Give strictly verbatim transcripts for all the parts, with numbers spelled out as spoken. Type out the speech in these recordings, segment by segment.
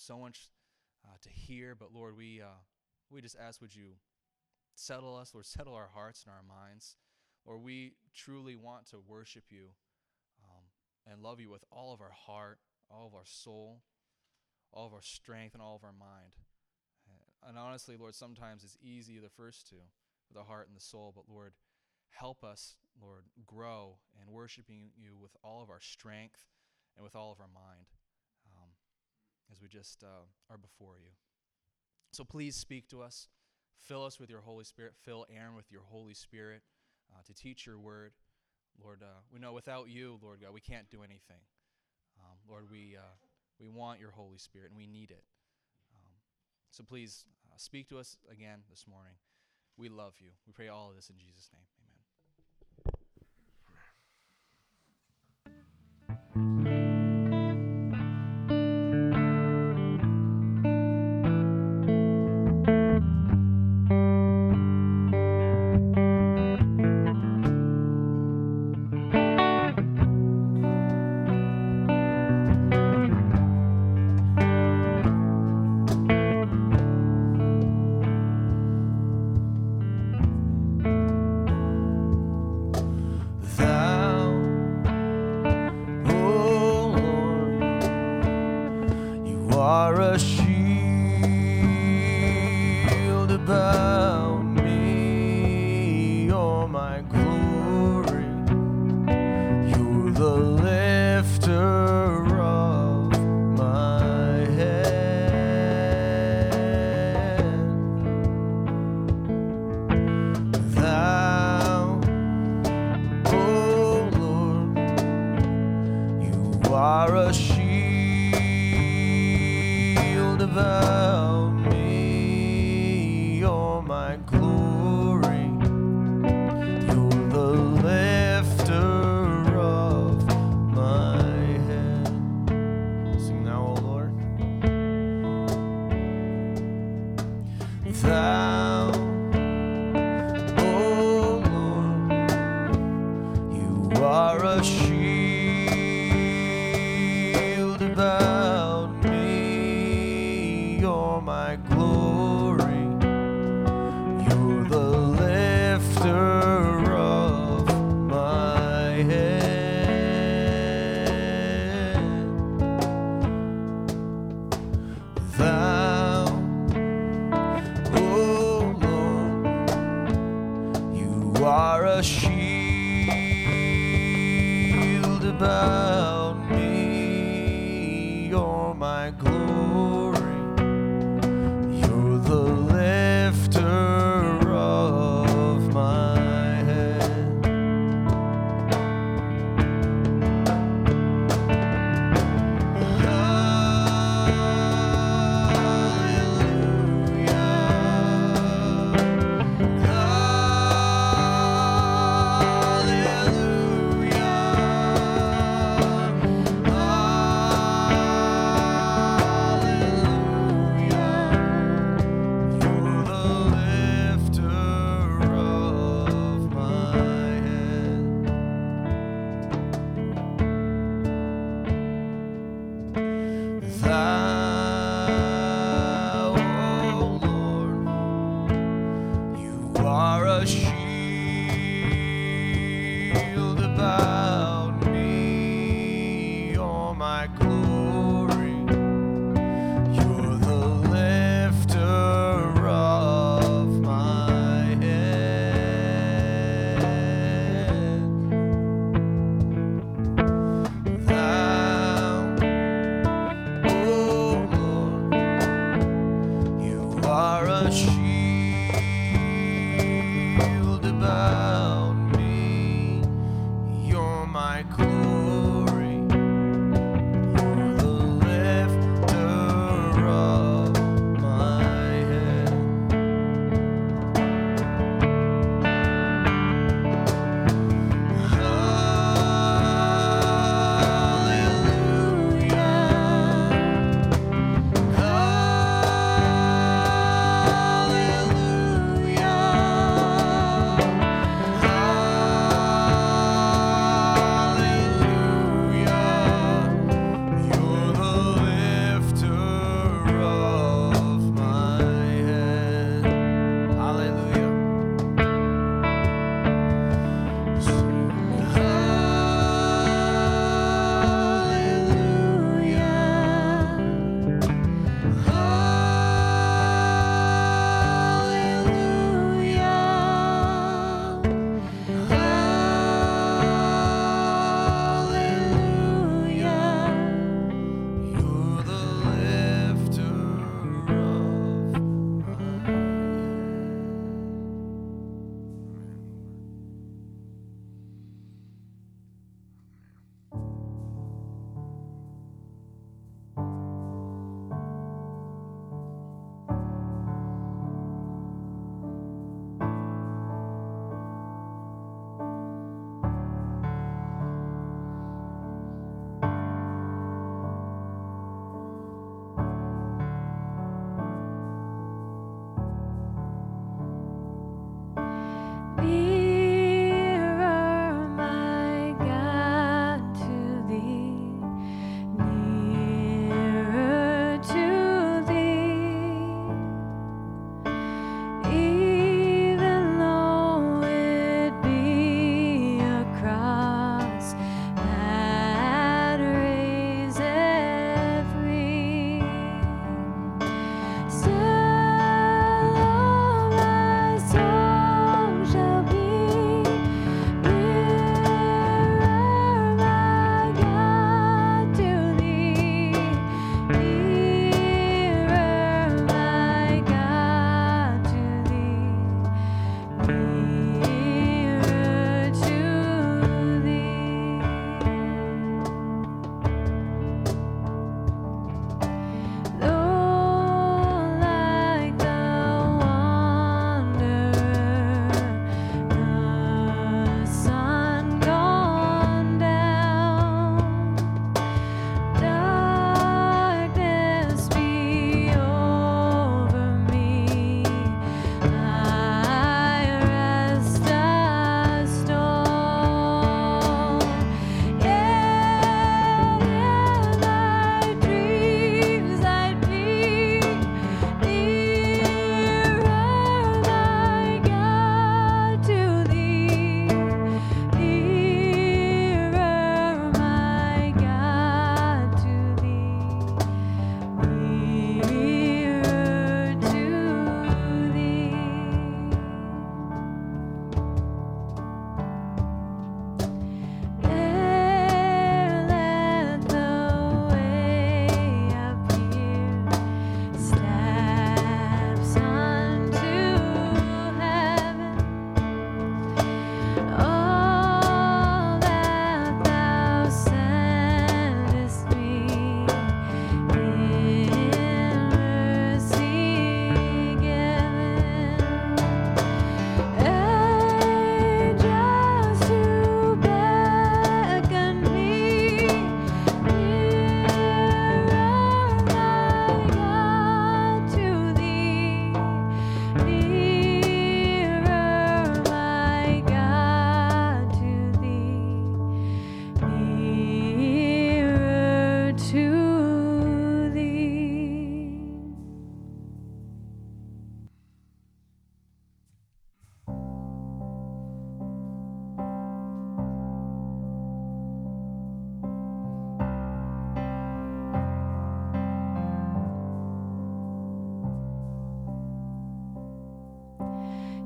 so much uh, to hear, but Lord, we uh, we just ask, would you settle us, Lord, settle our hearts and our minds. Lord, we truly want to worship you um, and love you with all of our heart, all of our soul, all of our strength, and all of our mind. And honestly, Lord, sometimes it's easy, the first two, with the heart and the soul, but Lord, help us, Lord, grow in worshiping you with all of our strength and with all of our mind um, as we just uh, are before you. So please speak to us. Fill us with your Holy Spirit. Fill Aaron with your Holy Spirit uh, to teach your word. Lord, uh, we know without you, Lord God, we can't do anything. Um, Lord, we uh, we want your Holy Spirit, and we need it. Um, so please uh, speak to us again this morning. We love you. We pray all of this in Jesus' name. Amen.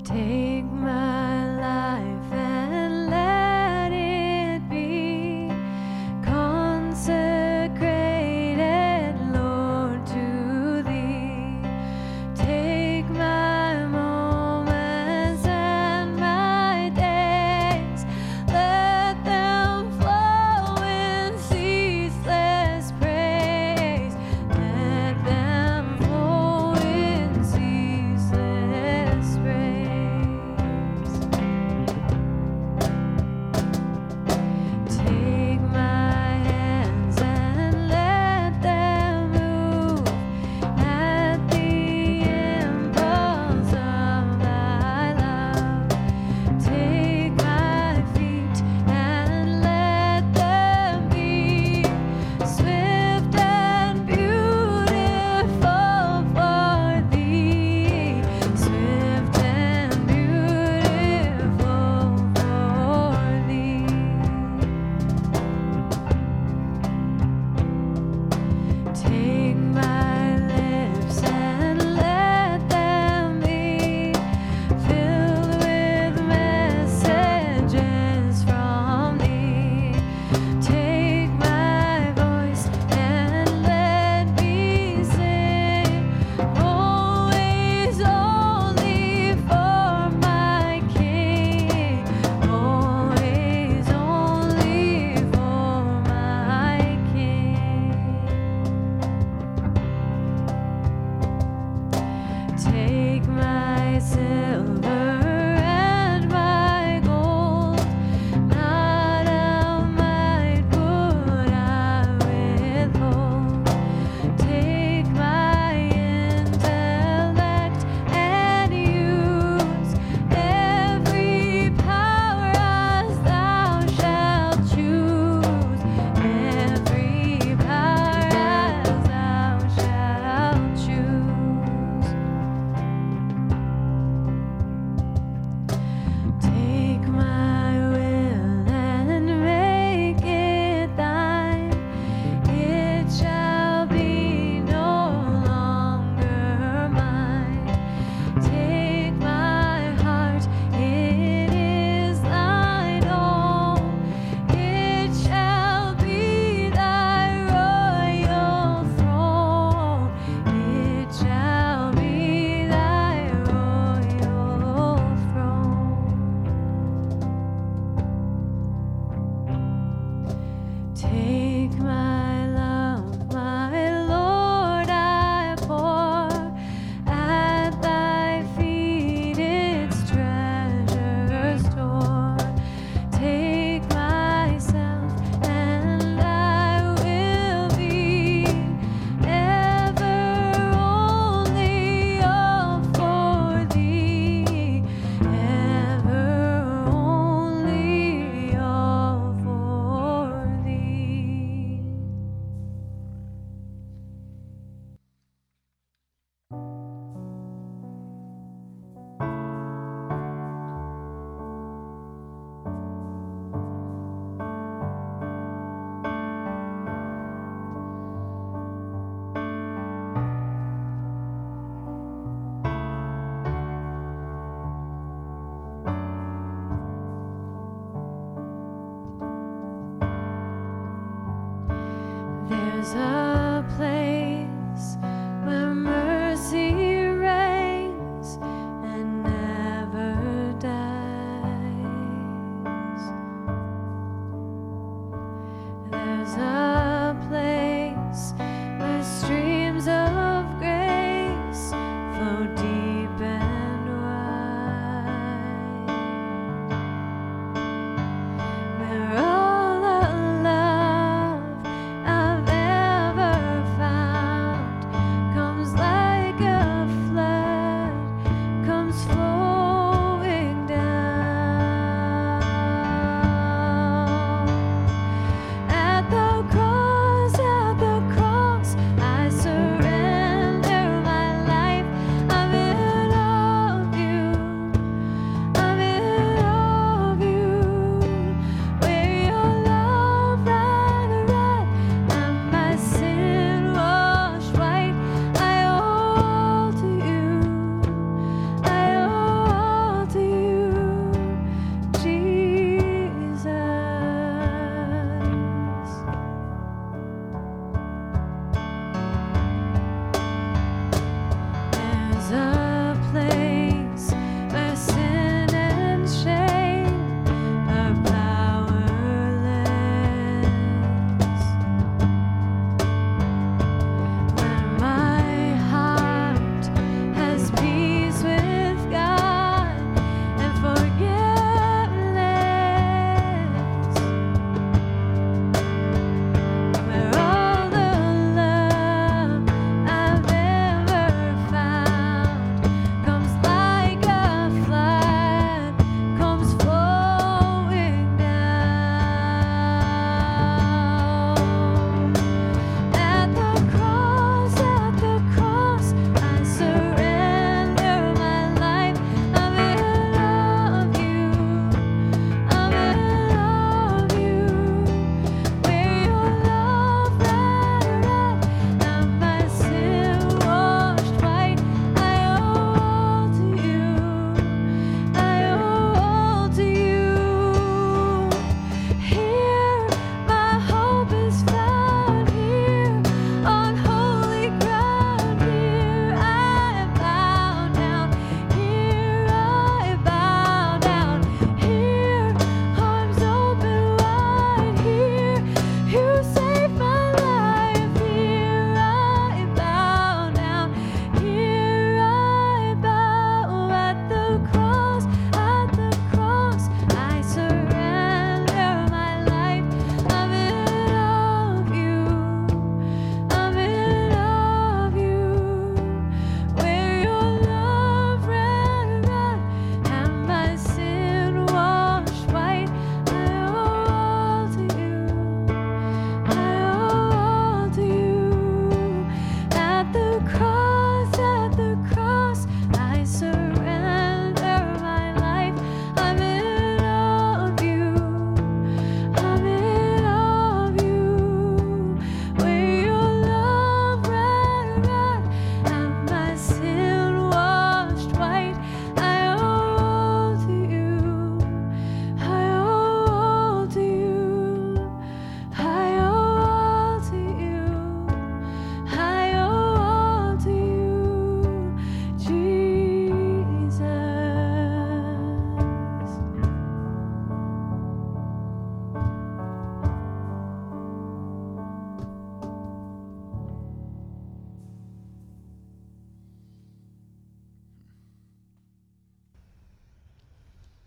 Take my life and let it be consecrated, Lord, to Thee. Take my moments and my days, let them flow in ceaseless praise. Let them flow in ceaseless praise. Take my hands and let them move at the impulse of Thy love. Take my feet and let them be swift and beautiful for Thee, swift and beautiful for Thee. Take my lips and let them be filled with messages from Thee. Take my voice and let me sing always only for my King, always only for my King. Take my silver and my gold, not a mite would I withhold. Take my intellect and use every power as Thou shalt choose, every power as Thou shalt choose.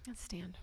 Let's stand.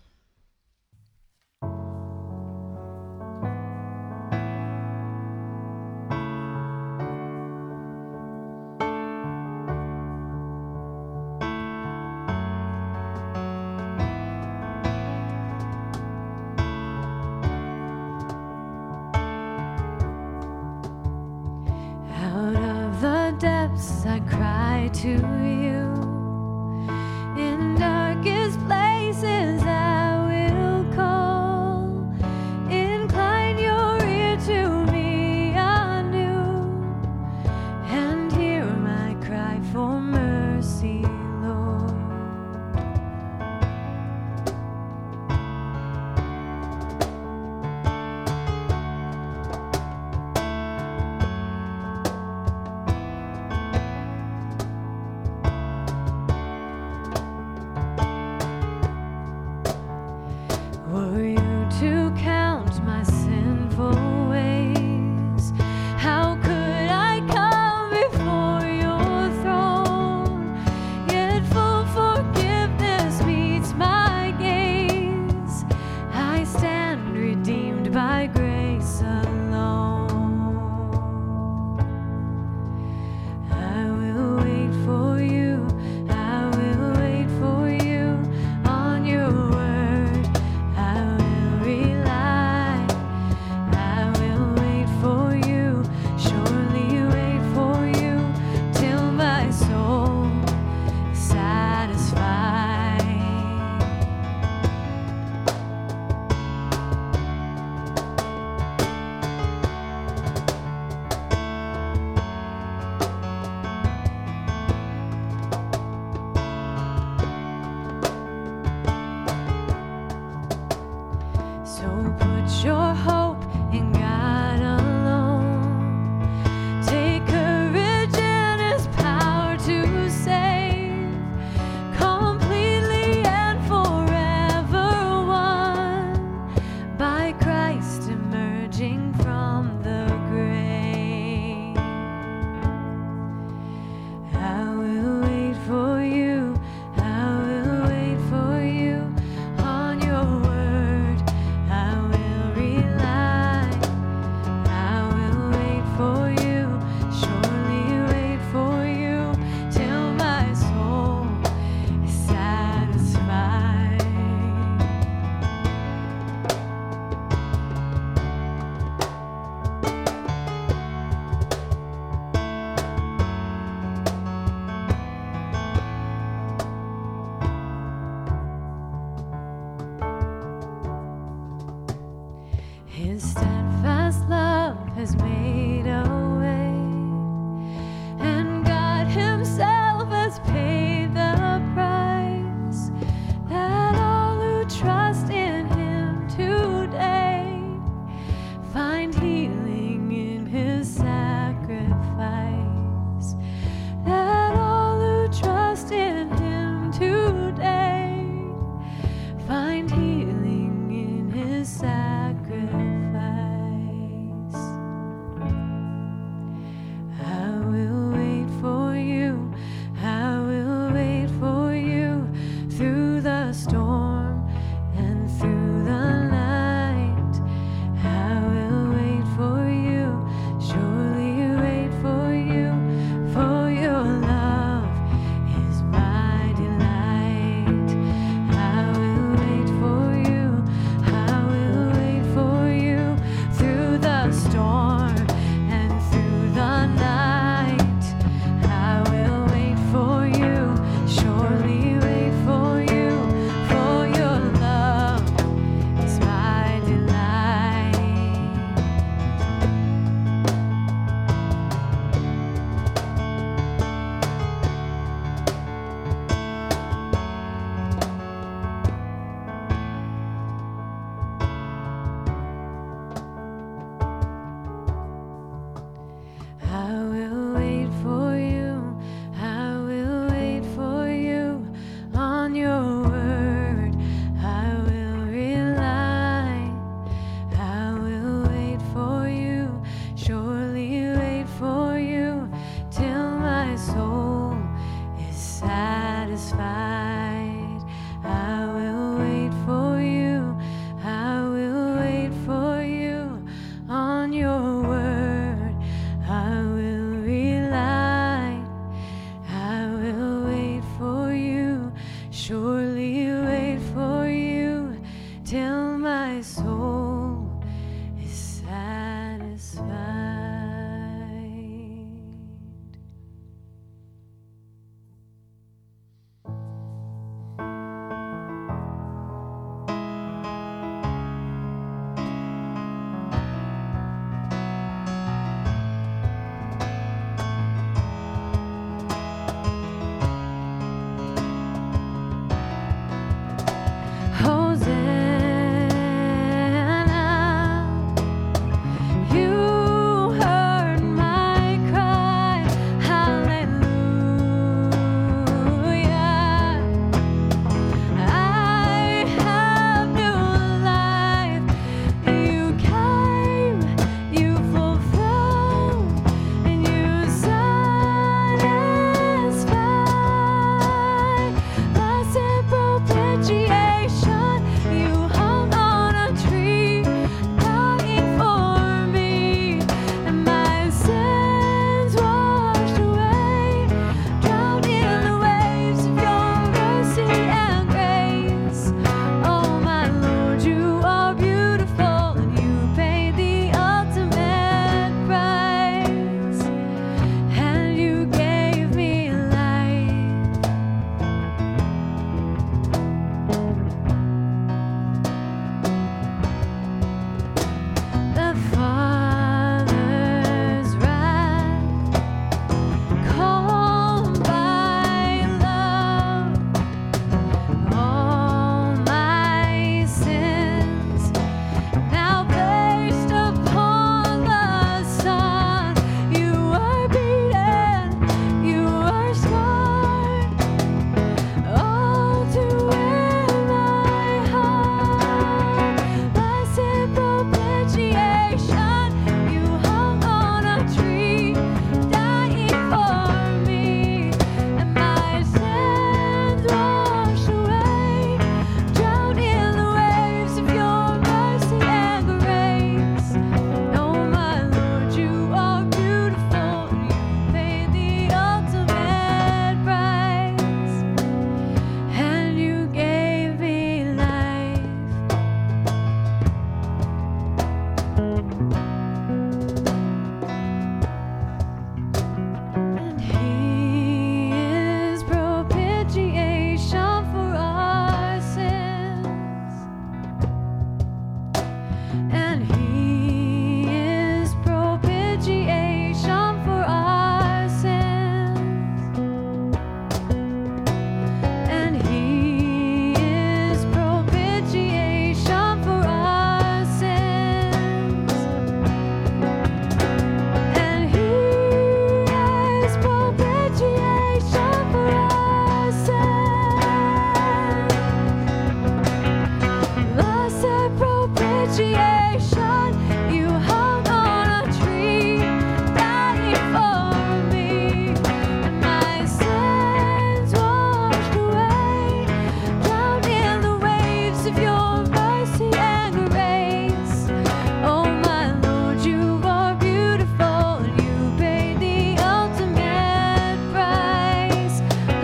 Out of the depths I cry to you. In darkest places I will call. Incline your ear to me anew, and hear my cry for mercy, Lord.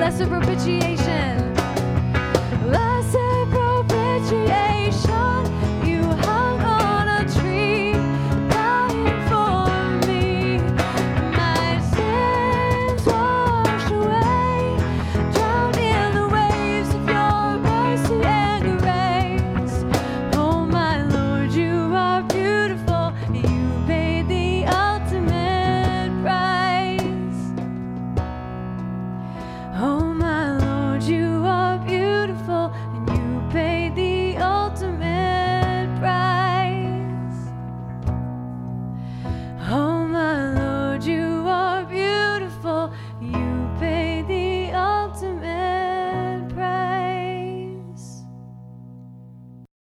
blessed propitiation.